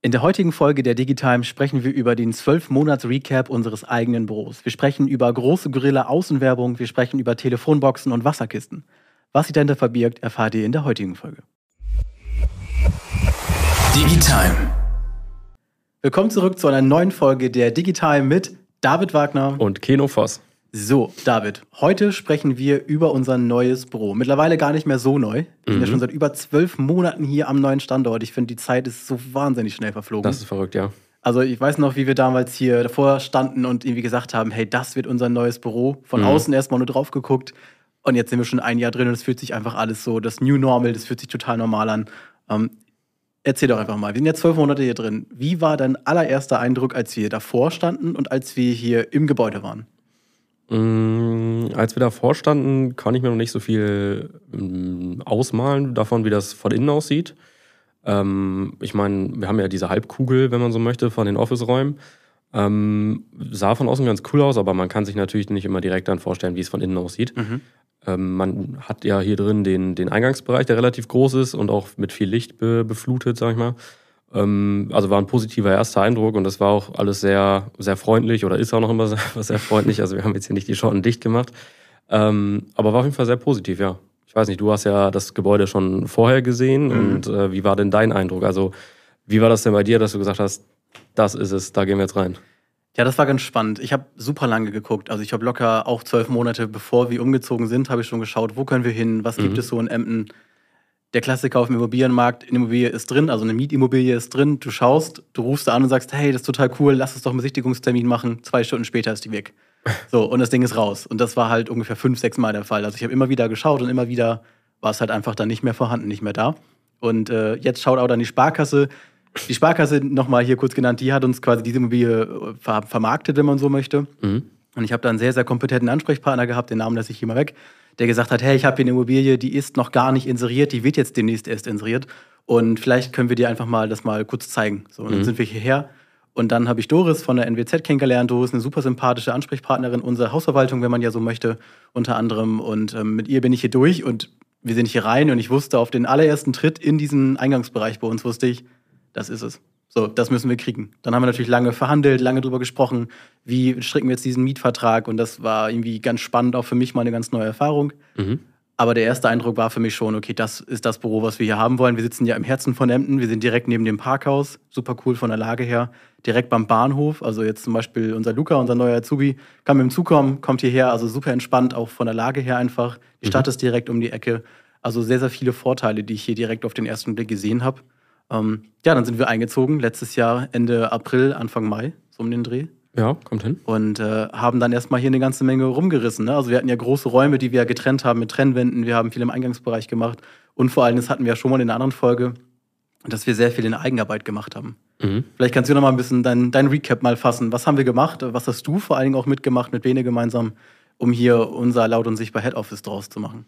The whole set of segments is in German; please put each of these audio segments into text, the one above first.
In der heutigen Folge der Digitime sprechen wir über den 12-Monats-Recap unseres eigenen Büros. Wir sprechen über große Gorilla-Außenwerbung, wir sprechen über Telefonboxen und Wasserkisten. Was sich dahinter verbirgt, erfahrt ihr in der heutigen Folge. Digitime. Willkommen zurück zu einer neuen Folge der Digitime mit David Wagner und Keno Voss. So, David, heute sprechen wir über unser neues Büro. Mittlerweile gar nicht mehr so neu. Wir sind ja schon seit über 12 Monaten hier am neuen Standort. Ich finde, die Zeit ist so wahnsinnig schnell verflogen. Das ist verrückt, ja. Also ich weiß noch, wie wir damals hier davor standen und irgendwie gesagt haben, hey, das wird unser neues Büro. Von außen erstmal nur drauf geguckt. Und jetzt sind wir schon ein Jahr drin und es fühlt sich einfach alles so, das New Normal, das fühlt sich total normal an. Erzähl doch einfach mal, wir sind jetzt 12 Monate hier drin. Wie war dein allererster Eindruck, als wir davor standen und als wir hier im Gebäude waren? Als wir davor standen, kann ich mir noch nicht so viel ausmalen davon, wie das von innen aussieht. Ich meine, wir haben ja diese Halbkugel, wenn man so möchte, von den Office-Räumen. Sah von außen ganz cool aus, aber man kann sich natürlich nicht immer direkt dann vorstellen, wie es von innen aussieht. Man hat ja hier drin den Eingangsbereich, der relativ groß ist und auch mit viel Licht beflutet, sag ich mal. Also war ein positiver erster Eindruck und das war auch alles sehr, sehr freundlich oder ist auch noch immer sehr freundlich. Also wir haben jetzt hier nicht die Schotten dicht gemacht. Aber war auf jeden Fall sehr positiv, ja. Ich weiß nicht, du hast ja das Gebäude schon vorher gesehen und wie war denn dein Eindruck? Also wie war das denn bei dir, dass du gesagt hast, das ist es, da gehen wir jetzt rein? Ja, das war ganz spannend. Ich habe super lange geguckt. Also ich habe locker auch 12 Monate, bevor wir umgezogen sind, habe ich schon geschaut, wo können wir hin, was gibt es so in Emden. Der Klassiker auf dem Immobilienmarkt, eine Immobilie ist drin, also eine Mietimmobilie ist drin. Du schaust, du rufst da an und sagst, hey, das ist total cool, lass uns doch einen Besichtigungstermin machen. 2 Stunden später ist die weg. So, und das Ding ist raus. Und das war halt ungefähr 5-6 Mal der Fall. Also ich habe immer wieder geschaut und immer wieder war es halt einfach dann nicht mehr vorhanden, nicht mehr da. Und jetzt schaut auch dann die Sparkasse. Die Sparkasse, nochmal hier kurz genannt, die hat uns quasi diese Immobilie vermarktet, wenn man so möchte. Und ich habe da einen sehr, sehr kompetenten Ansprechpartner gehabt, den Namen lasse ich hier mal weg, der gesagt hat, hey, ich habe hier eine Immobilie, die ist noch gar nicht inseriert, die wird jetzt demnächst erst inseriert. Und vielleicht können wir dir einfach mal das mal kurz zeigen. So, und dann sind wir hierher. Und dann habe ich Doris von der NWZ kennengelernt. Doris ist eine super sympathische Ansprechpartnerin unserer Hausverwaltung, wenn man ja so möchte, unter anderem. Und mit ihr bin ich hier durch und wir sind hier rein. Und ich wusste auf den allerersten Tritt in diesen Eingangsbereich bei uns, wusste ich, das ist es. So, das müssen wir kriegen. Dann haben wir natürlich lange verhandelt, lange drüber gesprochen, wie stricken wir jetzt diesen Mietvertrag. Und das war irgendwie ganz spannend, auch für mich mal eine ganz neue Erfahrung. Aber der erste Eindruck war für mich schon, okay, das ist das Büro, was wir hier haben wollen. Wir sitzen ja im Herzen von Emden, wir sind direkt neben dem Parkhaus, super cool von der Lage her, direkt beim Bahnhof. Also jetzt zum Beispiel unser Luca, unser neuer Azubi, kann mit dem Zug kommen, kommt hierher, also super entspannt, auch von der Lage her einfach. Die Stadt ist direkt um die Ecke. Also sehr, sehr viele Vorteile, die ich hier direkt auf den ersten Blick gesehen habe. Ja, dann sind wir eingezogen, letztes Jahr Ende April, Anfang Mai, so um den Dreh. Ja, kommt hin. Und haben dann erstmal hier eine ganze Menge rumgerissen. Ne? Also wir hatten ja große Räume, die wir getrennt haben mit Trennwänden. Wir haben viel im Eingangsbereich gemacht. Und vor allem, das hatten wir ja schon mal in einer anderen Folge, dass wir sehr viel in Eigenarbeit gemacht haben. Vielleicht kannst du noch mal ein bisschen dein Recap mal fassen. Was haben wir gemacht? Was hast du vor allen Dingen auch mitgemacht, mit Bene gemeinsam, um hier unser Laut und Sichtbar Head Office draus zu machen?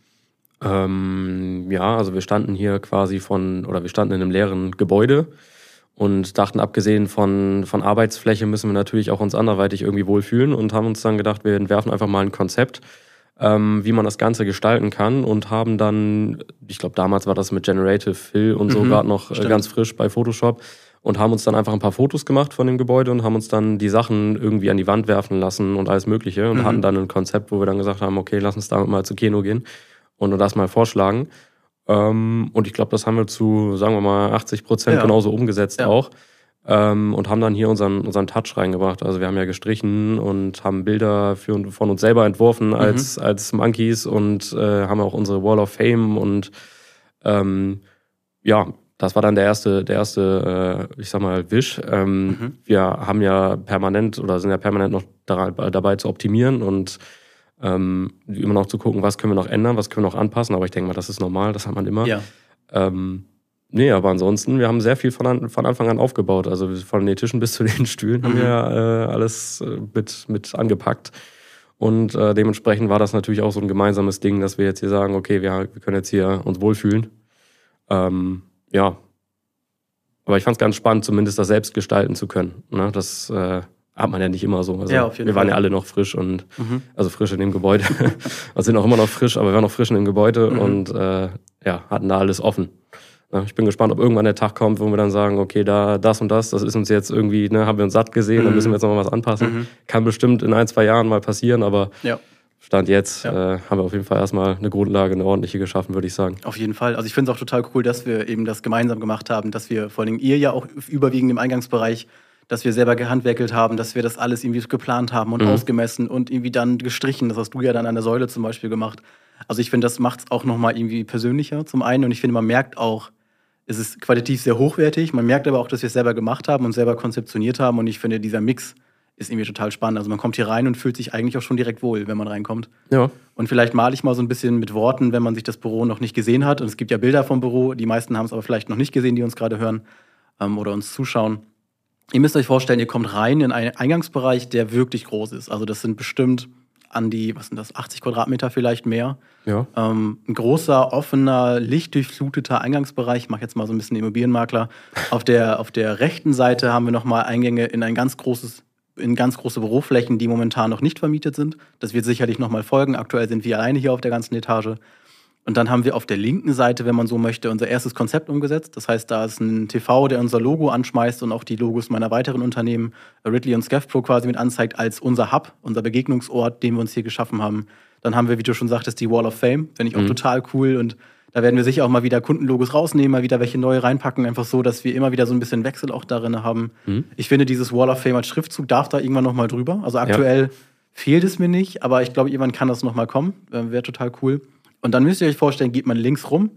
Ja, also wir standen hier quasi wir standen in einem leeren Gebäude und dachten, abgesehen von Arbeitsfläche müssen wir natürlich auch uns anderweitig irgendwie wohlfühlen und haben uns dann gedacht, wir entwerfen einfach mal ein Konzept, wie man das Ganze gestalten kann und haben dann, ich glaube damals war das mit Generative Fill und so gerade noch ganz frisch bei Photoshop und haben uns dann einfach ein paar Fotos gemacht von dem Gebäude und haben uns dann die Sachen irgendwie an die Wand werfen lassen und alles Mögliche und hatten dann ein Konzept, wo wir dann gesagt haben, okay, lass uns damit mal zu Keno gehen und das mal vorschlagen. Und ich glaube, das haben wir zu, sagen wir mal, 80% genauso umgesetzt auch. Und haben dann hier unseren Touch reingebracht. Also wir haben ja gestrichen und haben Bilder von uns selber entworfen als Monkeys und haben auch unsere Wall of Fame und ja, das war dann der erste ich sag mal, Wisch. Wir haben ja permanent noch dabei zu optimieren und immer noch zu gucken, was können wir noch ändern, was können wir noch anpassen, aber ich denke mal, das ist normal, das hat man immer. Ja. Nee, aber ansonsten, wir haben sehr viel von Anfang an aufgebaut, also von den Tischen bis zu den Stühlen haben wir alles mit angepackt und dementsprechend war das natürlich auch so ein gemeinsames Ding, dass wir jetzt hier sagen, okay, wir können jetzt hier uns wohlfühlen. Ja, aber ich fand es ganz spannend, zumindest das selbst gestalten zu können, ne? Das hat man ja nicht immer so. Also ja, auf jeden Fall. Wir waren ja alle noch frisch und also frisch in dem Gebäude. Wir sind auch immer noch frisch, aber wir waren noch frisch in dem Gebäude und hatten da alles offen. Ja, ich bin gespannt, ob irgendwann der Tag kommt, wo wir dann sagen, okay, das und das ist uns jetzt irgendwie, ne, haben wir uns satt gesehen, dann müssen wir jetzt nochmal was anpassen. Kann bestimmt in 1-2 Jahren mal passieren, aber Stand jetzt haben wir auf jeden Fall erstmal eine Grundlage, eine ordentliche geschaffen, würde ich sagen. Auf jeden Fall. Also ich finde es auch total cool, dass wir eben das gemeinsam gemacht haben, dass wir vor allem ihr ja auch überwiegend im Eingangsbereich, dass wir selber gehandwerkelt haben, dass wir das alles irgendwie geplant haben und ausgemessen und irgendwie dann gestrichen. Das hast du ja dann an der Säule zum Beispiel gemacht. Also ich finde, das macht es auch nochmal irgendwie persönlicher zum einen. Und ich finde, man merkt auch, es ist qualitativ sehr hochwertig. Man merkt aber auch, dass wir es selber gemacht haben und selber konzeptioniert haben. Und ich finde, dieser Mix ist irgendwie total spannend. Also man kommt hier rein und fühlt sich eigentlich auch schon direkt wohl, wenn man reinkommt. Ja. Und vielleicht male ich mal so ein bisschen mit Worten, wenn man sich das Büro noch nicht gesehen hat. Und es gibt ja Bilder vom Büro. Die meisten haben es aber vielleicht noch nicht gesehen, die uns gerade hören oder uns zuschauen. Ihr müsst euch vorstellen, ihr kommt rein in einen Eingangsbereich, der wirklich groß ist. Also das sind bestimmt an die, 80 Quadratmeter vielleicht mehr. Ja. Ein großer, offener, lichtdurchfluteter Eingangsbereich. Ich mache jetzt mal so ein bisschen Immobilienmakler. Auf der rechten Seite haben wir nochmal Eingänge in ganz große Büroflächen, die momentan noch nicht vermietet sind. Das wird sicherlich nochmal folgen. Aktuell sind wir alleine hier auf der ganzen Etage. Und dann haben wir auf der linken Seite, wenn man so möchte, unser erstes Konzept umgesetzt. Das heißt, da ist ein TV, der unser Logo anschmeißt und auch die Logos meiner weiteren Unternehmen, Ridley und ScafPro, quasi mit anzeigt als unser Hub, unser Begegnungsort, den wir uns hier geschaffen haben. Dann haben wir, wie du schon sagtest, die Wall of Fame. Finde ich auch total cool. Und da werden wir sicher auch mal wieder Kundenlogos rausnehmen, mal wieder welche neue reinpacken. Einfach so, dass wir immer wieder so ein bisschen Wechsel auch darin haben. Ich finde, dieses Wall of Fame als Schriftzug darf da irgendwann noch mal drüber. Also aktuell fehlt es mir nicht, aber ich glaube, irgendwann kann das noch mal kommen. Wäre total cool. Und dann müsst ihr euch vorstellen, geht man links rum.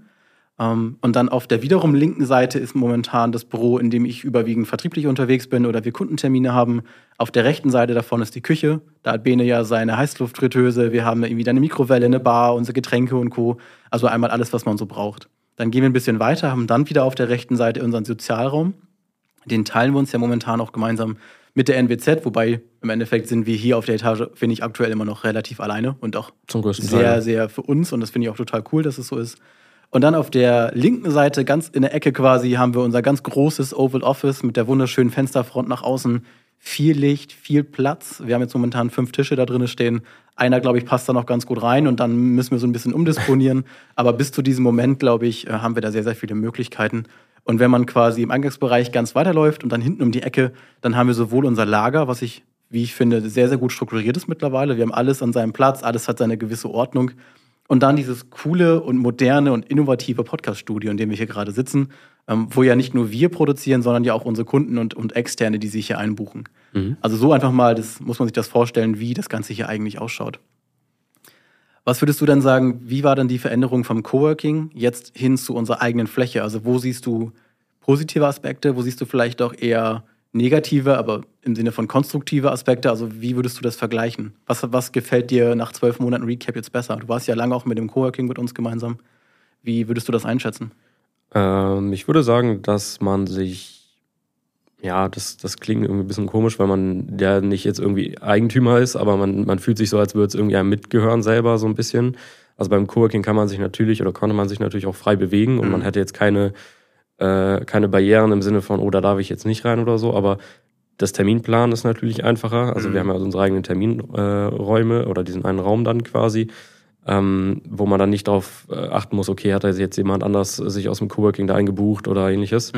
Und dann auf der wiederum linken Seite ist momentan das Büro, in dem ich überwiegend vertrieblich unterwegs bin oder wir Kundentermine haben. Auf der rechten Seite davon ist die Küche. Da hat Bene ja seine Heißluftfritteuse. Wir haben irgendwie eine Mikrowelle, eine Bar, unsere Getränke und Co. Also einmal alles, was man so braucht. Dann gehen wir ein bisschen weiter, haben dann wieder auf der rechten Seite unseren Sozialraum. Den teilen wir uns ja momentan auch gemeinsam mit der NWZ, wobei im Endeffekt sind wir hier auf der Etage, finde ich, aktuell immer noch relativ alleine und auch zum größten sehr, Teil. sehr für uns und das finde ich auch total cool, dass es so ist. Und dann auf der linken Seite, ganz in der Ecke quasi, haben wir unser ganz großes Oval Office mit der wunderschönen Fensterfront nach außen. Viel Licht, viel Platz. Wir haben jetzt momentan 5 Tische da drin stehen. Einer, glaube ich, passt da noch ganz gut rein und dann müssen wir so ein bisschen umdisponieren. Aber bis zu diesem Moment, glaube ich, haben wir da sehr, sehr viele Möglichkeiten. Und wenn man quasi im Eingangsbereich ganz weiterläuft und dann hinten um die Ecke, dann haben wir sowohl unser Lager, was wie ich finde, sehr, sehr gut strukturiert ist mittlerweile. Wir haben alles an seinem Platz, alles hat seine gewisse Ordnung. Und dann dieses coole und moderne und innovative Podcast-Studio, in dem wir hier gerade sitzen, wo ja nicht nur wir produzieren, sondern ja auch unsere Kunden und Externe, die sich hier einbuchen. Also so einfach mal, das muss man sich das vorstellen, wie das Ganze hier eigentlich ausschaut. Was würdest du dann sagen, wie war dann die Veränderung vom Coworking jetzt hin zu unserer eigenen Fläche? Also wo siehst du positive Aspekte, wo siehst du vielleicht auch eher negative, aber im Sinne von konstruktive Aspekte? Also wie würdest du das vergleichen? Was gefällt dir nach 12 Monaten Recap jetzt besser? Du warst ja lange auch mit dem Coworking mit uns gemeinsam. Wie würdest du das einschätzen? Ich würde sagen, dass man sich, das klingt irgendwie ein bisschen komisch, weil man ja nicht jetzt irgendwie Eigentümer ist, aber man fühlt sich so, als würde es irgendwie einem mitgehören selber so ein bisschen. Also beim Coworking konnte man sich natürlich auch frei bewegen und man hätte jetzt keine Barrieren im Sinne von, da darf ich jetzt nicht rein oder so, aber das Terminplan ist natürlich einfacher. Also wir haben ja unsere eigenen Terminräume oder diesen einen Raum dann quasi, wo man dann nicht darauf achten muss, okay, hat da jetzt jemand anders sich aus dem Coworking da eingebucht oder ähnliches.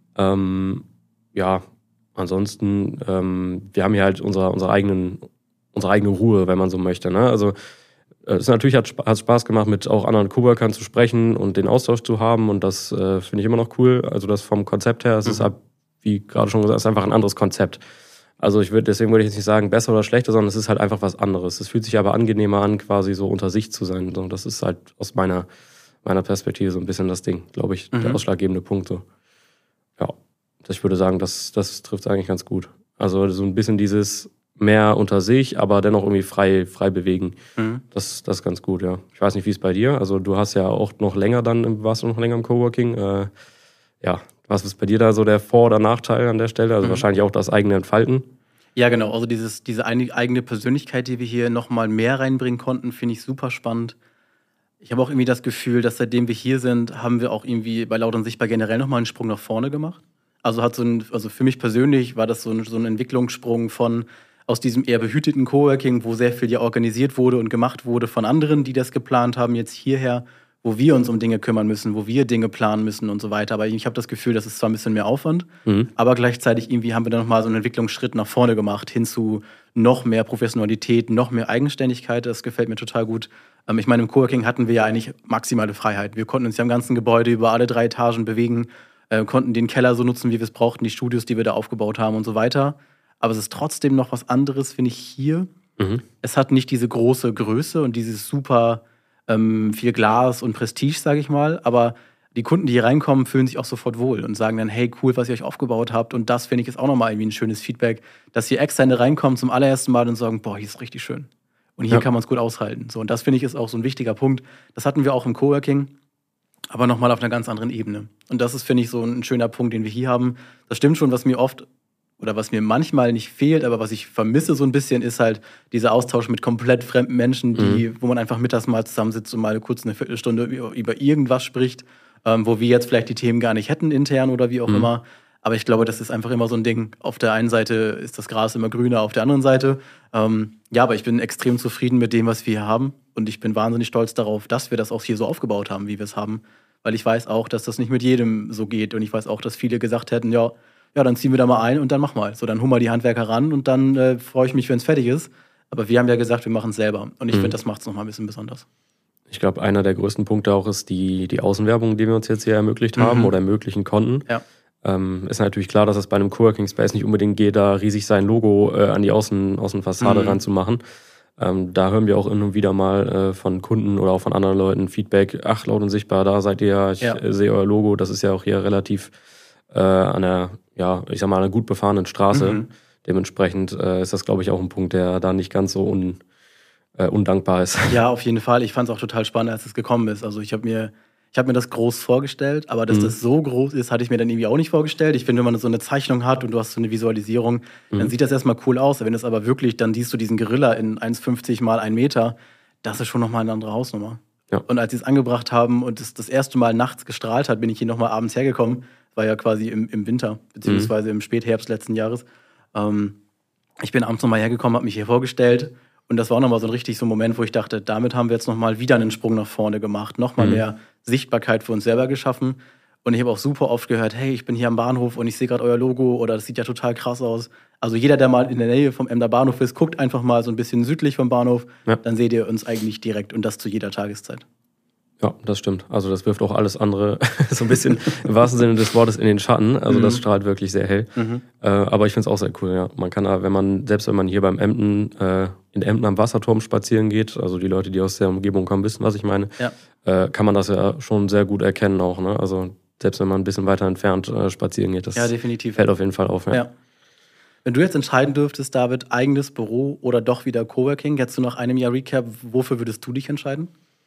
Ansonsten, wir haben hier halt unsere eigene Ruhe, wenn man so möchte. Ne? Also es natürlich hat Spaß gemacht, mit auch anderen Coworkern zu sprechen und den Austausch zu haben und das finde ich immer noch cool. Also das vom Konzept her, es ist halt, wie gerade schon gesagt, ist einfach ein anderes Konzept. Also deswegen würde ich jetzt nicht sagen besser oder schlechter, sondern es ist halt einfach was anderes. Es fühlt sich aber angenehmer an, quasi so unter sich zu sein. So, das ist halt aus meiner Perspektive so ein bisschen das Ding, glaube ich, der ausschlaggebende Punkt. So. Ja, ich würde sagen, das trifft es eigentlich ganz gut. Also so ein bisschen dieses mehr unter sich, aber dennoch irgendwie frei bewegen. Das ist ganz gut, ja. Ich weiß nicht, wie es bei dir, also du hast ja auch noch länger warst du noch länger im Coworking. Was ist bei dir da so der Vor- oder Nachteil an der Stelle? Also wahrscheinlich auch das eigene Entfalten. Ja, genau. Also diese eigene Persönlichkeit, die wir hier nochmal mehr reinbringen konnten, finde ich super spannend. Ich habe auch irgendwie das Gefühl, dass seitdem wir hier sind, haben wir auch irgendwie bei Laut und Sichtbar generell nochmal einen Sprung nach vorne gemacht. Also für mich persönlich war das so ein Entwicklungssprung aus diesem eher behüteten Coworking, wo sehr viel ja organisiert wurde und gemacht wurde von anderen, die das geplant haben, jetzt hierher, wo wir uns um Dinge kümmern müssen, wo wir Dinge planen müssen und so weiter. Aber ich habe das Gefühl, das ist zwar ein bisschen mehr Aufwand, aber gleichzeitig irgendwie haben wir dann nochmal so einen Entwicklungsschritt nach vorne gemacht, hin zu noch mehr Professionalität, noch mehr Eigenständigkeit. Das gefällt mir total gut. Ich meine, im Coworking hatten wir ja eigentlich maximale Freiheit. Wir konnten uns ja im ganzen Gebäude über alle 3 Etagen bewegen, konnten den Keller so nutzen, wie wir es brauchten, die Studios, die wir da aufgebaut haben und so weiter. Aber es ist trotzdem noch was anderes, finde ich, hier. Es hat nicht diese große Größe und dieses super viel Glas und Prestige, sage ich mal. Aber die Kunden, die hier reinkommen, fühlen sich auch sofort wohl und sagen dann, hey, cool, was ihr euch aufgebaut habt. Und das, finde ich, ist auch nochmal irgendwie ein schönes Feedback, dass hier Externe reinkommen zum allerersten Mal und sagen, boah, hier ist richtig schön. Und hier kann man es gut aushalten. So, und das, finde ich, ist auch so ein wichtiger Punkt. Das hatten wir auch im Coworking, aber nochmal auf einer ganz anderen Ebene. Und das ist, finde ich, so ein schöner Punkt, den wir hier haben. Das stimmt schon, was mir oft oder was mir manchmal nicht fehlt, aber was ich vermisse so ein bisschen, ist halt dieser Austausch mit komplett fremden Menschen, wo man einfach mittags mal zusammensitzt und mal kurz eine Viertelstunde über irgendwas spricht, wo wir jetzt vielleicht die Themen gar nicht hätten intern oder wie auch immer. Aber ich glaube, das ist einfach immer so ein Ding. Auf der einen Seite ist das Gras immer grüner, auf der anderen Seite. Ja, aber ich bin extrem zufrieden mit dem, was wir hier haben. Und ich bin wahnsinnig stolz darauf, dass wir das auch hier so aufgebaut haben, wie wir es haben. Weil ich weiß auch, dass das nicht mit jedem so geht. Und ich weiß auch, dass viele gesagt hätten, ja, dann ziehen wir da mal ein und dann mach mal. So, dann hol mal die Handwerker ran und dann freue ich mich, wenn es fertig ist. Aber wir haben ja gesagt, wir machen es selber. Und ich finde, das macht es nochmal ein bisschen besonders. Ich glaube, einer der größten Punkte auch ist die Außenwerbung, die wir uns jetzt hier ermöglicht haben oder ermöglichen konnten. Ja. Ist natürlich klar, dass es bei einem Coworking Space nicht unbedingt geht, da riesig sein Logo an die Außenfassade ranzumachen. Da hören wir auch immer wieder mal von Kunden oder auch von anderen Leuten Feedback, ach, laut und sichtbar, da seid ihr, ich sehe euer Logo, das ist ja auch hier relativ an einer, ja, ich sag mal, einer gut befahrenen Straße. Dementsprechend ist das, glaube ich, auch ein Punkt, der da nicht ganz so undankbar ist. Ja, auf jeden Fall. Ich fand es auch total spannend, als es gekommen ist. Also ich hab mir das groß vorgestellt, aber dass das so groß ist, hatte ich mir dann irgendwie auch nicht vorgestellt. Ich finde, wenn man so eine Zeichnung hat und du hast so eine Visualisierung, dann sieht das erstmal cool aus. Wenn es aber wirklich, dann siehst du diesen Gorilla in 1,50 mal 1 Meter, das ist schon nochmal eine andere Hausnummer. Ja. Und als sie es angebracht haben und es das erste Mal nachts gestrahlt hat, bin ich hier nochmal abends hergekommen. War ja quasi im Winter, beziehungsweise im Spätherbst letzten Jahres. Ich bin abends nochmal hergekommen, habe mich hier vorgestellt. Und das war auch nochmal so ein Moment, wo ich dachte, damit haben wir jetzt nochmal wieder einen Sprung nach vorne gemacht. Nochmal mehr Sichtbarkeit für uns selber geschaffen. Und ich habe auch super oft gehört, hey, ich bin hier am Bahnhof und ich sehe gerade euer Logo oder das sieht ja total krass aus. Also jeder, der mal in der Nähe vom Emder Bahnhof ist, guckt einfach mal so ein bisschen südlich vom Bahnhof. Ja. Dann seht ihr uns eigentlich direkt und das zu jeder Tageszeit. Ja, das stimmt. Also das wirft auch alles andere so ein bisschen im wahrsten Sinne des Wortes in den Schatten. Also das strahlt wirklich sehr hell. Aber ich finde es auch sehr cool, ja. Man kann da, wenn man hier beim Emden, in Emden am Wasserturm spazieren geht, also die Leute, die aus der Umgebung kommen, wissen, was ich meine, kann man das ja schon sehr gut erkennen auch, ne? Also selbst wenn man ein bisschen weiter entfernt spazieren geht, das definitiv. Fällt auf jeden Fall auf. Ja. Wenn du jetzt entscheiden dürftest, David, eigenes Büro oder doch wieder Coworking, jetzt du nach einem Jahr Recap, wofür würdest du dich entscheiden?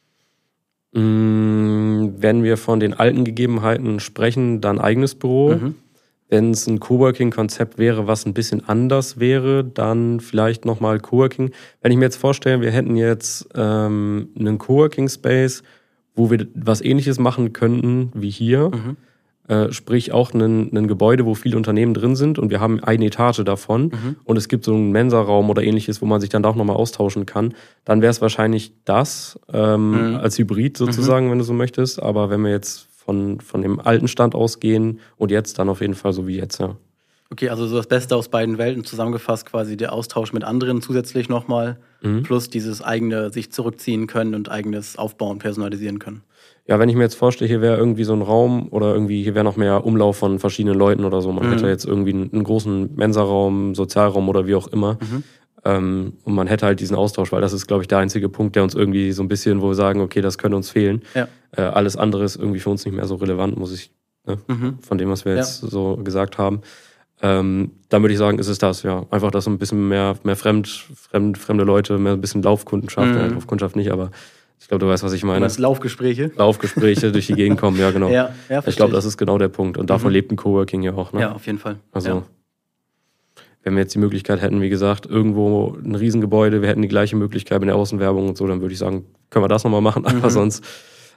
Wenn wir von den alten Gegebenheiten sprechen, dann eigenes Büro. Wenn es ein Coworking-Konzept wäre, was ein bisschen anders wäre, dann vielleicht nochmal Coworking. Wenn ich mir jetzt vorstelle, wir hätten jetzt einen Coworking-Space, wo wir was Ähnliches machen könnten wie hier, sprich auch ein Gebäude, wo viele Unternehmen drin sind und wir haben eine Etage davon und es gibt so einen Mensaraum oder Ähnliches, wo man sich dann auch nochmal austauschen kann, dann wäre es wahrscheinlich das als Hybrid sozusagen, wenn du so möchtest. Aber wenn wir jetzt von dem alten Stand ausgehen und jetzt, dann auf jeden Fall so wie jetzt, ja. Okay, also so das Beste aus beiden Welten zusammengefasst, quasi der Austausch mit anderen zusätzlich nochmal, plus dieses eigene sich zurückziehen können und eigenes aufbauen, personalisieren können. Ja, wenn ich mir jetzt vorstelle, hier wäre irgendwie so ein Raum oder irgendwie hier wäre noch mehr Umlauf von verschiedenen Leuten oder so. Man hätte jetzt irgendwie einen großen Mensaraum, Sozialraum oder wie auch immer. Und man hätte halt diesen Austausch, weil das ist, glaube ich, der einzige Punkt, der uns irgendwie so ein bisschen, wo wir sagen, okay, das könnte uns fehlen. Ja. Alles andere ist irgendwie für uns nicht mehr so relevant, von dem, was wir jetzt so gesagt haben. Dann würde ich sagen, ist es das, ja. Einfach, dass so ein bisschen mehr fremde Leute, mehr ein bisschen Laufkundenschaft, Laufkundschaft nicht, aber ich glaube, du weißt, was ich meine. Das Laufgespräche durch die Gegend kommen, ja, genau. Ich glaube, das ist genau der Punkt. Und davon lebt ein Coworking ja auch. Ne? Ja, auf jeden Fall. Also, wenn wir jetzt die Möglichkeit hätten, wie gesagt, irgendwo ein Riesengebäude, wir hätten die gleiche Möglichkeit mit der Außenwerbung und so, dann würde ich sagen, können wir das nochmal machen. Aber sonst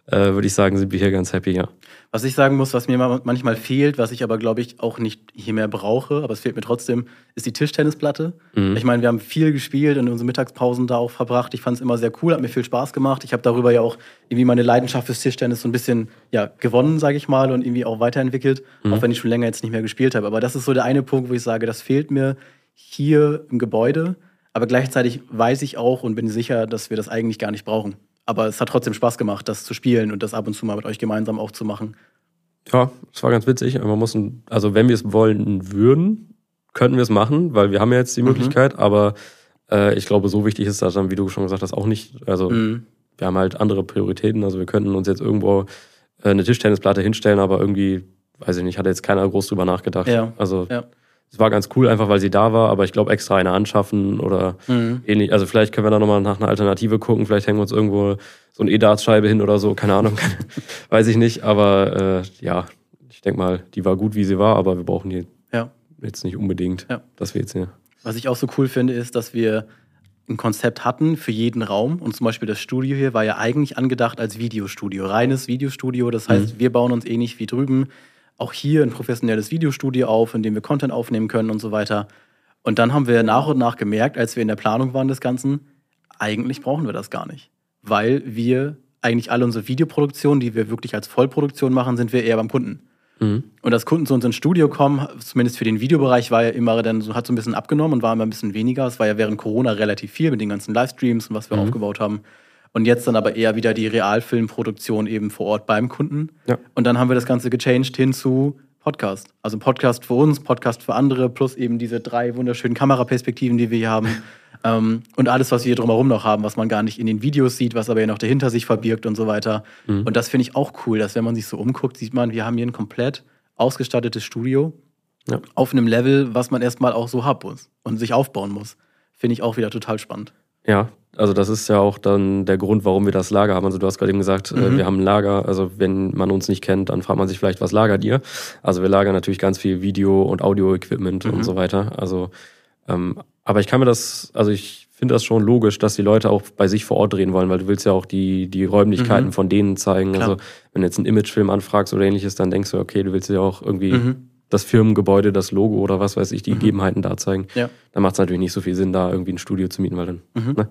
würde ich sagen, sind wir hier ganz happy, ja. Was ich sagen muss, was mir manchmal fehlt, was ich aber, glaube ich, auch nicht hier mehr brauche, aber es fehlt mir trotzdem, ist die Tischtennisplatte. Ich meine, wir haben viel gespielt und unsere Mittagspausen da auch verbracht. Ich fand es immer sehr cool, hat mir viel Spaß gemacht. Ich habe darüber ja auch irgendwie meine Leidenschaft fürs Tischtennis so ein bisschen gewonnen, sage ich mal, und irgendwie auch weiterentwickelt, auch wenn ich schon länger jetzt nicht mehr gespielt habe. Aber das ist so der eine Punkt, wo ich sage, das fehlt mir hier im Gebäude. Aber gleichzeitig weiß ich auch und bin sicher, dass wir das eigentlich gar nicht brauchen. Aber es hat trotzdem Spaß gemacht, das zu spielen und das ab und zu mal mit euch gemeinsam auch zu machen. Ja, es war ganz witzig. Also wenn wir es wollen würden, könnten wir es machen, weil wir haben ja jetzt die Möglichkeit. Aber ich glaube, so wichtig ist das dann, wie du schon gesagt hast, auch nicht. Also wir haben halt andere Prioritäten. Also wir könnten uns jetzt irgendwo eine Tischtennisplatte hinstellen, aber irgendwie, weiß ich nicht, hat jetzt keiner groß drüber nachgedacht. Ja. Also es war ganz cool, einfach weil sie da war, aber ich glaube, extra eine anschaffen oder ähnlich. Also vielleicht können wir da nochmal nach einer Alternative gucken. Vielleicht hängen wir uns irgendwo so eine E-Darts-Scheibe hin oder so, keine Ahnung. Weiß ich nicht, aber ich denke mal, die war gut, wie sie war, aber wir brauchen die jetzt nicht unbedingt, dass wir jetzt hier... Was ich auch so cool finde, ist, dass wir ein Konzept hatten für jeden Raum. Und zum Beispiel das Studio hier war ja eigentlich angedacht als Videostudio, reines Videostudio. Das heißt, wir bauen uns ähnlich wie drüben auch hier ein professionelles Videostudio auf, in dem wir Content aufnehmen können und so weiter. Und dann haben wir nach und nach gemerkt, als wir in der Planung waren des Ganzen, eigentlich brauchen wir das gar nicht. Weil wir eigentlich alle unsere Videoproduktionen, die wir wirklich als Vollproduktion machen, sind wir eher beim Kunden. Und dass Kunden zu uns ins Studio kommen, zumindest für den Videobereich, war ja immer dann hat so ein bisschen abgenommen und war immer ein bisschen weniger. Es war ja während Corona relativ viel mit den ganzen Livestreams und was wir aufgebaut haben. Und jetzt dann aber eher wieder die Realfilmproduktion eben vor Ort beim Kunden. Ja. Und dann haben wir das Ganze gechanged hin zu Podcast. Also Podcast für uns, Podcast für andere, plus eben diese 3 wunderschönen Kameraperspektiven, die wir hier haben. Und alles, was wir hier drumherum noch haben, was man gar nicht in den Videos sieht, was aber ja noch dahinter sich verbirgt und so weiter. Und das finde ich auch cool, dass wenn man sich so umguckt, sieht man, wir haben hier ein komplett ausgestattetes Studio auf einem Level, was man erstmal auch so haben muss und sich aufbauen muss. Finde ich auch wieder total spannend. Ja, also das ist ja auch dann der Grund, warum wir das Lager haben. Also du hast gerade eben gesagt, wir haben ein Lager. Also wenn man uns nicht kennt, dann fragt man sich vielleicht, was lagert ihr? Also wir lagern natürlich ganz viel Video- und Audio-Equipment und so weiter. Also, aber ich finde das schon logisch, dass die Leute auch bei sich vor Ort drehen wollen, weil du willst ja auch die Räumlichkeiten von denen zeigen. Klar. Also wenn du jetzt einen Imagefilm anfragst oder ähnliches, dann denkst du, okay, du willst ja auch irgendwie das Firmengebäude, das Logo oder was weiß ich, die Gegebenheiten da zeigen. Ja. Dann macht es natürlich nicht so viel Sinn, da irgendwie ein Studio zu mieten, weil dann... Ne?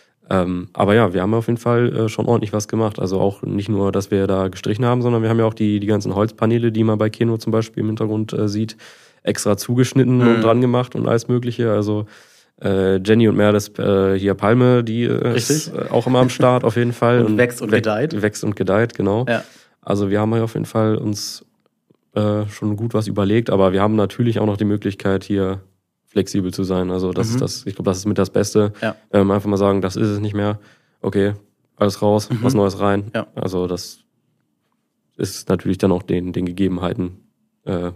Aber ja, wir haben auf jeden Fall schon ordentlich was gemacht. Also auch nicht nur, dass wir da gestrichen haben, sondern wir haben ja auch die ganzen Holzpaneele, die man bei Keno zum Beispiel im Hintergrund sieht, extra zugeschnitten und dran gemacht und alles Mögliche. Also Jenny und Merles hier Palme, die ist auch immer am Start auf jeden Fall. Und wächst und gedeiht. Wächst und gedeiht, genau. Ja. Also wir haben hier auf jeden Fall uns schon gut was überlegt, aber wir haben natürlich auch noch die Möglichkeit, hier flexibel zu sein. Also das ist das, ich glaube, das ist mit das Beste. Ja. Einfach mal sagen, das ist es nicht mehr. Okay, alles raus, was Neues rein. Ja. Also das ist natürlich dann auch den Gegebenheiten. Ne?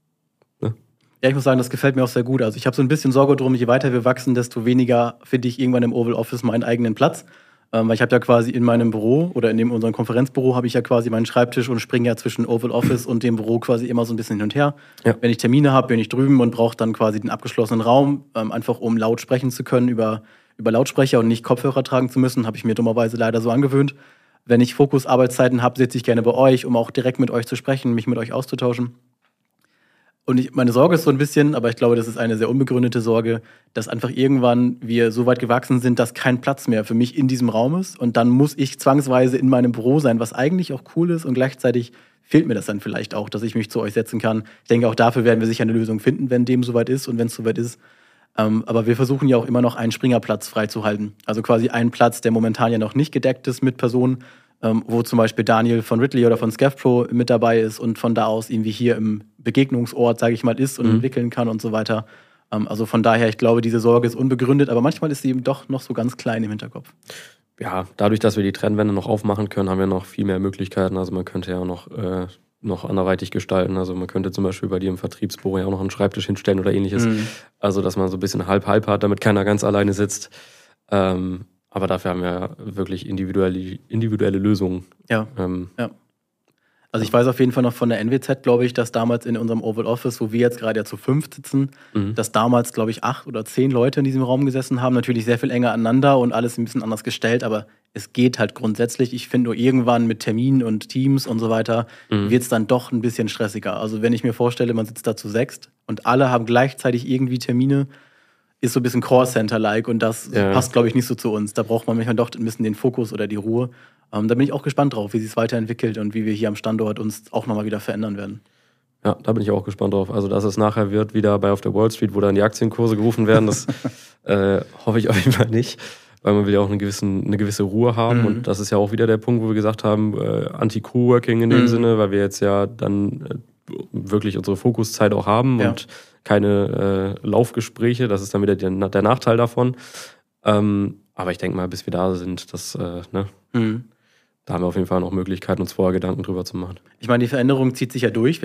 Ja, ich muss sagen, das gefällt mir auch sehr gut. Also ich habe so ein bisschen Sorge drum, je weiter wir wachsen, desto weniger finde ich irgendwann im Oval Office meinen eigenen Platz. Weil ich habe ja quasi in meinem Büro oder in unserem Konferenzbüro habe ich ja quasi meinen Schreibtisch und springe ja zwischen Oval Office und dem Büro quasi immer so ein bisschen hin und her. Ja. Wenn ich Termine habe, bin ich drüben und brauche dann quasi den abgeschlossenen Raum, einfach um laut sprechen zu können über Lautsprecher und nicht Kopfhörer tragen zu müssen, habe ich mir dummerweise leider so angewöhnt. Wenn ich Fokus-Arbeitszeiten habe, sitze ich gerne bei euch, um auch direkt mit euch zu sprechen, mich mit euch auszutauschen. Und meine Sorge ist so ein bisschen, aber ich glaube, das ist eine sehr unbegründete Sorge, dass einfach irgendwann wir so weit gewachsen sind, dass kein Platz mehr für mich in diesem Raum ist. Und dann muss ich zwangsweise in meinem Büro sein, was eigentlich auch cool ist. Und gleichzeitig fehlt mir das dann vielleicht auch, dass ich mich zu euch setzen kann. Ich denke, auch dafür werden wir sicher eine Lösung finden, wenn dem soweit ist und wenn es soweit ist. Aber wir versuchen ja auch immer noch einen Springerplatz freizuhalten. Also quasi einen Platz, der momentan ja noch nicht gedeckt ist mit Personen, wo zum Beispiel Daniel von Ridley oder von ScavPro mit dabei ist und von da aus irgendwie hier im Begegnungsort, sage ich mal, ist und entwickeln kann und so weiter. Also von daher, ich glaube, diese Sorge ist unbegründet, aber manchmal ist sie eben doch noch so ganz klein im Hinterkopf. Ja, dadurch, dass wir die Trennwände noch aufmachen können, haben wir noch viel mehr Möglichkeiten. Also man könnte ja noch anderweitig gestalten. Also man könnte zum Beispiel bei dir im Vertriebsbüro ja auch noch einen Schreibtisch hinstellen oder ähnliches. Also dass man so ein bisschen halb-halb hat, damit keiner ganz alleine sitzt. Aber dafür haben wir wirklich individuelle Lösungen. Ja. Also ich weiß auf jeden Fall noch von der NWZ, glaube ich, dass damals in unserem Oval Office, wo wir jetzt gerade ja zu 5 sitzen, dass damals, glaube ich, 8 oder 10 Leute in diesem Raum gesessen haben. Natürlich sehr viel enger aneinander und alles ein bisschen anders gestellt, aber Es geht halt grundsätzlich. Ich finde nur irgendwann mit Terminen und Teams und so weiter wird es dann doch ein bisschen stressiger. Also wenn ich mir vorstelle, man sitzt da zu sechst und alle haben gleichzeitig irgendwie Termine, ist so ein bisschen Callcenter-like und das passt, glaube ich, nicht so zu uns. Da braucht man manchmal doch ein bisschen den Fokus oder die Ruhe. Da bin ich auch gespannt drauf, wie sich es weiterentwickelt und wie wir hier am Standort uns auch nochmal wieder verändern werden. Ja, da bin ich auch gespannt drauf. Also, dass es nachher wird, wieder bei auf der Wall Street, wo dann die Aktienkurse gerufen werden, das hoffe ich auf jeden Fall nicht, weil man will ja auch eine gewisse Ruhe haben. Und das ist ja auch wieder der Punkt, wo wir gesagt haben, Anti-Coworking in dem Sinne, weil wir jetzt ja dann wirklich unsere Fokuszeit auch haben und keine Laufgespräche. Das ist dann wieder der Nachteil davon. Aber ich denke mal, bis wir da sind, da haben wir auf jeden Fall noch Möglichkeiten, uns vorher Gedanken drüber zu machen. Ich meine, die Veränderung zieht sich ja durch.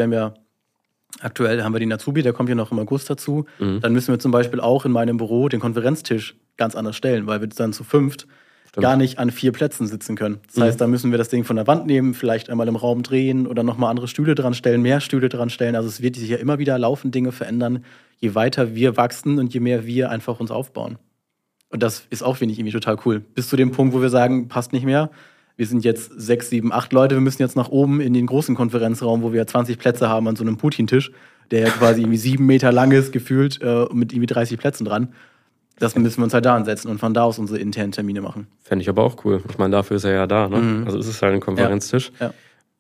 Aktuell haben wir den Azubi, der kommt ja noch im August dazu. Dann müssen wir zum Beispiel auch in meinem Büro den Konferenztisch ganz anders stellen, weil wir dann zu 5 gar nicht an 4 Plätzen sitzen können. Das heißt, da müssen wir das Ding von der Wand nehmen, vielleicht einmal im Raum drehen oder nochmal andere Stühle dran stellen, mehr Stühle dran stellen. Also es wird sich ja immer wieder laufend Dinge verändern, je weiter wir wachsen und je mehr wir einfach uns aufbauen. Und das ist auch, finde ich, irgendwie total cool. Bis zu dem Punkt, wo wir sagen, passt nicht mehr. Wir sind jetzt 6, 7, 8 Leute. Wir müssen jetzt nach oben in den großen Konferenzraum, wo wir 20 Plätze haben an so einem Putin-Tisch, der ja quasi irgendwie 7 Meter lang ist, gefühlt, mit irgendwie 30 Plätzen dran. Das müssen wir uns halt da ansetzen und von da aus unsere internen Termine machen. Fände ich aber auch cool. Ich meine, dafür ist er ja da, ne? Also es ist halt ein Konferenztisch. Ja.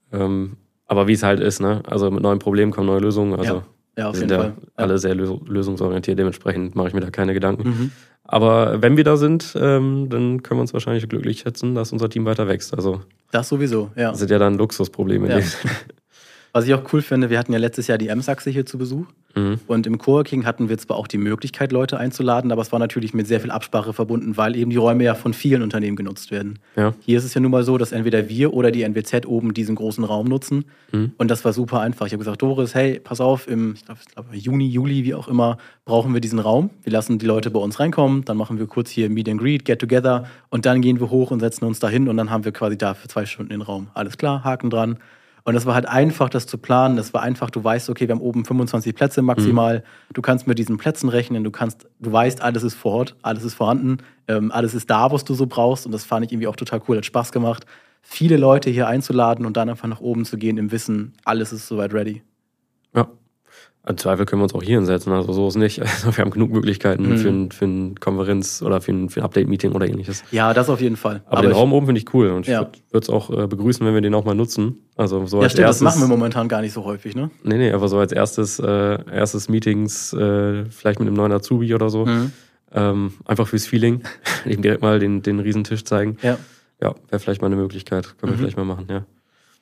Aber wie es halt ist, ne? Also mit neuen Problemen kommen neue Lösungen. Also auf wir jeden sind Fall. Alle sehr lösungsorientiert. Dementsprechend mache ich mir da keine Gedanken. Aber wenn wir da sind, dann können wir uns wahrscheinlich glücklich schätzen, dass unser Team weiter wächst. Also das sowieso, ja. Das sind ja dann Luxusprobleme. In dem Sinne. Was ich auch cool finde, wir hatten ja letztes Jahr die M-Sachse hier zu Besuch. Und im Coworking hatten wir zwar auch die Möglichkeit, Leute einzuladen, aber es war natürlich mit sehr viel Absprache verbunden, weil eben die Räume ja von vielen Unternehmen genutzt werden. Ja. Hier ist es ja nun mal so, dass entweder wir oder die NWZ oben diesen großen Raum nutzen. Und das war super einfach. Ich habe gesagt, Doris, hey, pass auf, ich glaube Juni, Juli, wie auch immer, brauchen wir diesen Raum. Wir lassen die Leute bei uns reinkommen, dann machen wir kurz hier Meet and Greet, Get Together und dann gehen wir hoch und setzen uns da hin und dann haben wir quasi da für 2 Stunden den Raum. Alles klar, Haken dran. Und das war halt einfach, das zu planen. Das war einfach, du weißt, okay, wir haben oben 25 Plätze maximal. Du kannst mit diesen Plätzen rechnen. Du weißt, alles ist vor Ort, alles ist vorhanden. Alles ist da, was du so brauchst. Und das fand ich irgendwie auch total cool. Hat Spaß gemacht, viele Leute hier einzuladen und dann einfach nach oben zu gehen im Wissen, alles ist soweit ready. Ja. Im Zweifel können wir uns auch hier hinsetzen, also so ist nicht. Also wir haben genug Möglichkeiten für eine Konferenz oder für ein Update-Meeting oder ähnliches. Ja, das auf jeden Fall. Aber den Raum oben finde ich cool und ich würde es auch begrüßen, wenn wir den auch mal nutzen. Also so als stimmt, erstes, das machen wir momentan gar nicht so häufig, ne? Nee, aber so als erstes Meetings, vielleicht mit einem neuen Azubi oder so. Einfach fürs Feeling, ihm direkt mal den Riesentisch zeigen. Ja, wäre vielleicht mal eine Möglichkeit, können wir vielleicht mal machen, ja.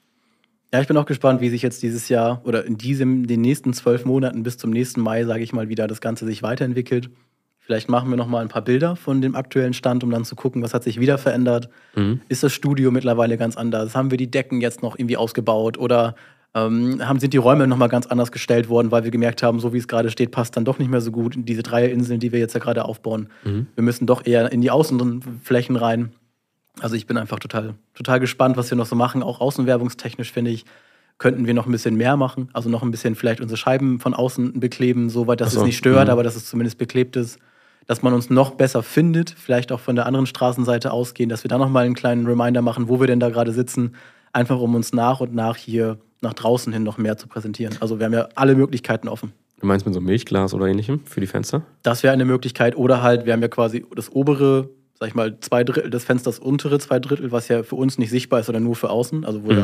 Ja, ich bin auch gespannt, wie sich jetzt dieses Jahr oder in den nächsten 12 Monaten bis zum nächsten Mai, sage ich mal, wieder das Ganze sich weiterentwickelt. Vielleicht machen wir noch mal ein paar Bilder von dem aktuellen Stand, um dann zu gucken, was hat sich wieder verändert. Ist das Studio mittlerweile ganz anders? Haben wir die Decken jetzt noch irgendwie ausgebaut? Oder sind die Räume noch mal ganz anders gestellt worden, weil wir gemerkt haben, so wie es gerade steht, passt dann doch nicht mehr so gut in diese Dreierinseln, die wir jetzt ja gerade aufbauen. Wir müssen doch eher in die Außenflächen rein. Also ich bin einfach total gespannt, was wir noch so machen. Auch außenwerbungstechnisch, finde ich, könnten wir noch ein bisschen mehr machen. Also noch ein bisschen vielleicht unsere Scheiben von außen bekleben, soweit, dass es nicht stört, aber dass es zumindest beklebt ist. Dass man uns noch besser findet, vielleicht auch von der anderen Straßenseite ausgehen, dass wir da noch mal einen kleinen Reminder machen, wo wir denn da gerade sitzen. Einfach um uns nach und nach hier nach draußen hin noch mehr zu präsentieren. Also wir haben ja alle Möglichkeiten offen. Du meinst mit so einem Milchglas oder ähnlichem für die Fenster? Das wäre eine Möglichkeit. Oder halt, wir haben ja quasi das obere, sag ich mal, 2/3 des Fensters, untere 2/3, was ja für uns nicht sichtbar ist, sondern nur für außen, also wo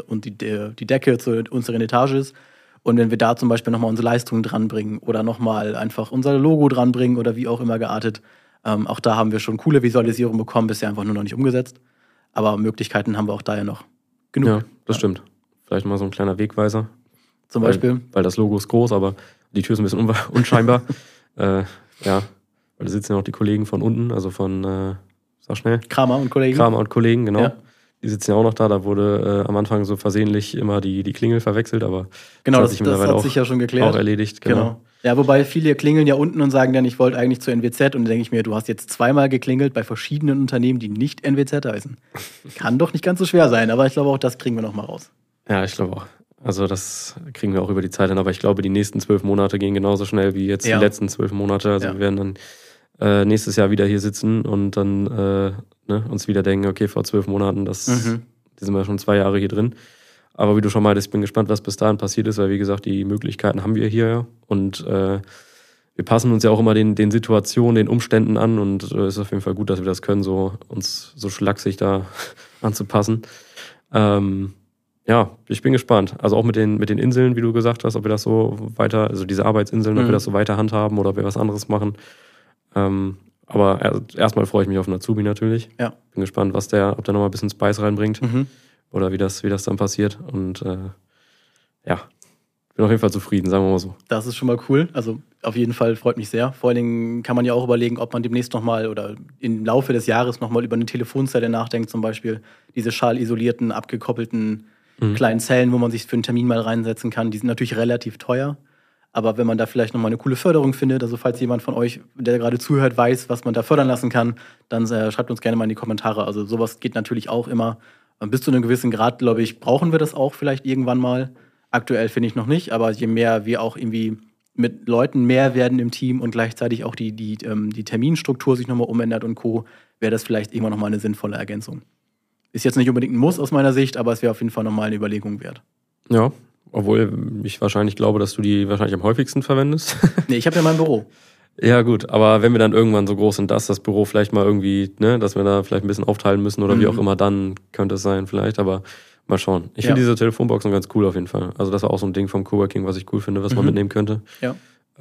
die Decke zur unseren Etage ist. Und wenn wir da zum Beispiel nochmal unsere Leistungen dranbringen oder nochmal einfach unser Logo dranbringen oder wie auch immer geartet, auch da haben wir schon coole Visualisierungen bekommen, bisher einfach nur noch nicht umgesetzt. Aber Möglichkeiten haben wir auch da ja noch genug. Ja, das stimmt. Vielleicht mal so ein kleiner Wegweiser. Zum Beispiel? Weil das Logo ist groß, aber die Tür ist ein bisschen unscheinbar. Ja. Weil da sitzen ja auch die Kollegen von unten, also von, sag schnell. Kramer und Kollegen, genau. Ja. Die sitzen ja auch noch da. Da wurde am Anfang so versehentlich immer die Klingel verwechselt, aber genau, das hat sich ja schon geklärt. Auch erledigt, genau. Ja, wobei viele klingeln ja unten und sagen dann, ich wollte eigentlich zur NWZ. Und dann denke ich mir, du hast jetzt 2-mal geklingelt bei verschiedenen Unternehmen, die nicht NWZ heißen. Kann doch nicht ganz so schwer sein, aber ich glaube auch, das kriegen wir noch mal raus. Ja, ich glaube auch. Also das kriegen wir auch über die Zeit hin, aber ich glaube, die nächsten 12 Monate gehen genauso schnell wie jetzt die letzten 12 Monate. Also wir werden dann nächstes Jahr wieder hier sitzen und dann uns wieder denken, okay, vor 12 Monaten, die sind wir schon 2 Jahre hier drin. Aber wie du schon meintest, ich bin gespannt, was bis dahin passiert ist, weil wie gesagt, die Möglichkeiten haben wir hier und wir passen uns ja auch immer den Situationen, den Umständen an und es ist auf jeden Fall gut, dass wir das können, so uns so schlaksig da anzupassen. Ich bin gespannt. Also auch mit den Inseln, wie du gesagt hast, ob wir das so weiter, also diese Arbeitsinseln, ob wir das so weiter handhaben oder ob wir was anderes machen. Aber erstmal freue ich mich auf den Azubi natürlich. Ja. Bin gespannt, ob der nochmal ein bisschen Spice reinbringt oder wie das dann passiert. Und bin auf jeden Fall zufrieden, sagen wir mal so. Das ist schon mal cool. Also auf jeden Fall freut mich sehr. Vor allen Dingen kann man ja auch überlegen, ob man demnächst nochmal oder im Laufe des Jahres nochmal über eine Telefonzelle nachdenkt, zum Beispiel diese schallisolierten, abgekoppelten kleinen Zellen, wo man sich für einen Termin mal reinsetzen kann. Die sind natürlich relativ teuer. Aber wenn man da vielleicht nochmal eine coole Förderung findet, also falls jemand von euch, der gerade zuhört, weiß, was man da fördern lassen kann, dann schreibt uns gerne mal in die Kommentare. Also sowas geht natürlich auch immer. Bis zu einem gewissen Grad, glaube ich, brauchen wir das auch vielleicht irgendwann mal. Aktuell finde ich noch nicht, aber je mehr wir auch irgendwie mit Leuten mehr werden im Team und gleichzeitig auch die Terminstruktur sich nochmal umändert und Co., wäre das vielleicht irgendwann nochmal eine sinnvolle Ergänzung. Ist jetzt nicht unbedingt ein Muss aus meiner Sicht, aber es wäre auf jeden Fall nochmal eine Überlegung wert. Ja, obwohl ich wahrscheinlich glaube, dass du die wahrscheinlich am häufigsten verwendest. Nee, ich habe ja mein Büro. Ja gut, aber wenn wir dann irgendwann so groß sind, dass das Büro vielleicht mal irgendwie, dass wir da vielleicht ein bisschen aufteilen müssen oder wie auch immer, dann könnte es sein vielleicht, aber mal schauen. Ich finde diese Telefonboxen ganz cool auf jeden Fall. Also das war auch so ein Ding vom Coworking, was ich cool finde, was man mitnehmen könnte. Ja.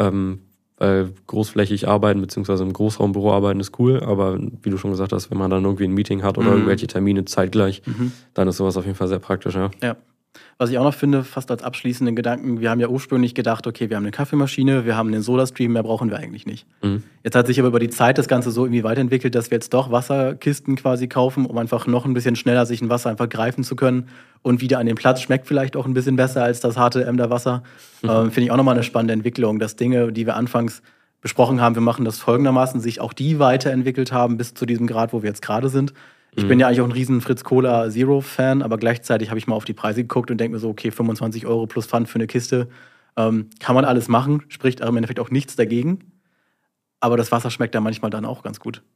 Weil großflächig arbeiten bzw. im Großraumbüro arbeiten ist cool, aber wie du schon gesagt hast, wenn man dann irgendwie ein Meeting hat oder irgendwelche Termine zeitgleich, dann ist sowas auf jeden Fall sehr praktisch, ja. Ja. Was ich auch noch finde, fast als abschließenden Gedanken, wir haben ja ursprünglich gedacht, okay, wir haben eine Kaffeemaschine, wir haben einen Soda-Stream, mehr brauchen wir eigentlich nicht. Jetzt hat sich aber über die Zeit das Ganze so irgendwie weiterentwickelt, dass wir jetzt doch Wasserkisten quasi kaufen, um einfach noch ein bisschen schneller sich ein Wasser einfach greifen zu können und wieder an den Platz. Schmeckt vielleicht auch ein bisschen besser als das harte Emder Wasser. Finde ich auch nochmal eine spannende Entwicklung, dass Dinge, die wir anfangs besprochen haben, wir machen das folgendermaßen, sich auch die weiterentwickelt haben bis zu diesem Grad, wo wir jetzt gerade sind. Ich bin ja eigentlich auch ein riesen Fritz Cola Zero-Fan, aber gleichzeitig habe ich mal auf die Preise geguckt und denke mir so, okay, 25 € plus Pfand für eine Kiste, kann man alles machen, spricht aber im Endeffekt auch nichts dagegen. Aber das Wasser schmeckt da manchmal dann auch ganz gut.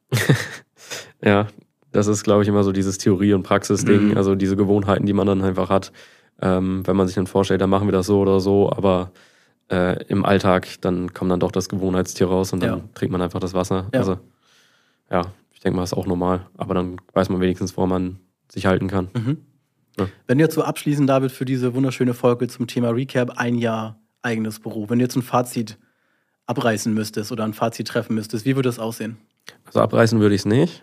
Ja, das ist, glaube ich, immer so dieses Theorie- und Praxis-Ding, also diese Gewohnheiten, die man dann einfach hat, wenn man sich dann vorstellt, dann machen wir das so oder so, aber im Alltag, dann kommt dann doch das Gewohnheitstier raus und dann trinkt man einfach das Wasser. Ja. Also, ja. Ich denke mal, das ist auch normal. Aber dann weiß man wenigstens, woran man sich halten kann. Ja. Wenn du jetzt so abschließen, David, für diese wunderschöne Folge zum Thema Recap, 1 Jahr eigenes Büro. Wenn du jetzt ein Fazit abreißen müsstest oder ein Fazit treffen müsstest, wie würde das aussehen? Also abreißen würde ich es nicht.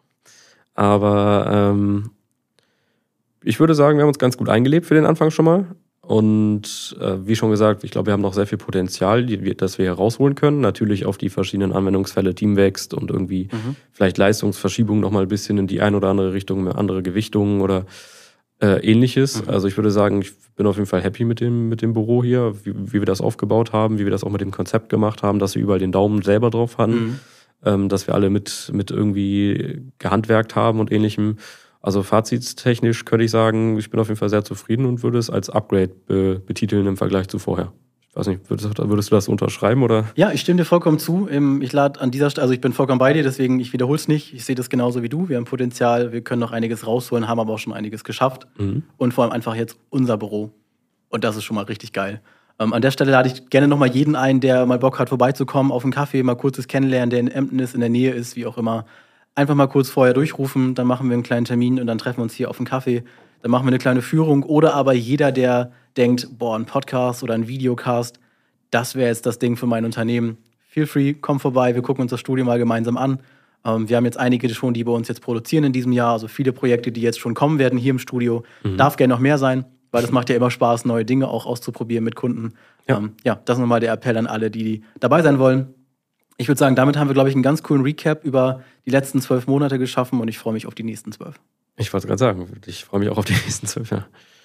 Aber ich würde sagen, wir haben uns ganz gut eingelebt für den Anfang schon mal. Und wie schon gesagt, ich glaube, wir haben noch sehr viel Potenzial, das wir hier rausholen können. Natürlich auf die verschiedenen Anwendungsfälle, Team wächst und irgendwie vielleicht Leistungsverschiebung noch mal ein bisschen in die eine oder andere Richtung, andere Gewichtungen oder ähnliches. Also ich würde sagen, ich bin auf jeden Fall happy mit dem Büro hier, wie wir das aufgebaut haben, wie wir das auch mit dem Konzept gemacht haben, dass wir überall den Daumen selber drauf hatten, dass wir alle mit irgendwie gehandwerkt haben und ähnlichem. Also fazitstechnisch könnte ich sagen, ich bin auf jeden Fall sehr zufrieden und würde es als Upgrade betiteln im Vergleich zu vorher. Ich weiß nicht, würdest du das unterschreiben oder? Ja, ich stimme dir vollkommen zu. Ich lade an dieser Stelle, also ich bin vollkommen bei dir, deswegen ich wiederhole es nicht. Ich sehe das genauso wie du. Wir haben Potenzial, wir können noch einiges rausholen, haben aber auch schon einiges geschafft. Und vor allem einfach jetzt unser Büro. Und das ist schon mal richtig geil. An der Stelle lade ich gerne nochmal jeden ein, der mal Bock hat, vorbeizukommen, auf einen Kaffee, mal kurzes Kennenlernen, der in Emden ist, in der Nähe ist, wie auch immer. Einfach mal kurz vorher durchrufen, dann machen wir einen kleinen Termin und dann treffen wir uns hier auf einen Kaffee. Dann machen wir eine kleine Führung. Oder aber jeder, der denkt, ein Podcast oder ein Videocast, das wäre jetzt das Ding für mein Unternehmen. Feel free, komm vorbei, wir gucken uns das Studio mal gemeinsam an. Wir haben jetzt einige schon, die bei uns jetzt produzieren in diesem Jahr. Also viele Projekte, die jetzt schon kommen werden hier im Studio. Darf gerne noch mehr sein, weil das macht ja immer Spaß, neue Dinge auch auszuprobieren mit Kunden. Ja, das ist nochmal der Appell an alle, die dabei sein wollen. Ich würde sagen, damit haben wir, glaube ich, einen ganz coolen Recap über die letzten 12 Monate geschaffen und ich freue mich auf die nächsten 12. Ich wollte gerade sagen, ich freue mich auch auf die nächsten 12, ja.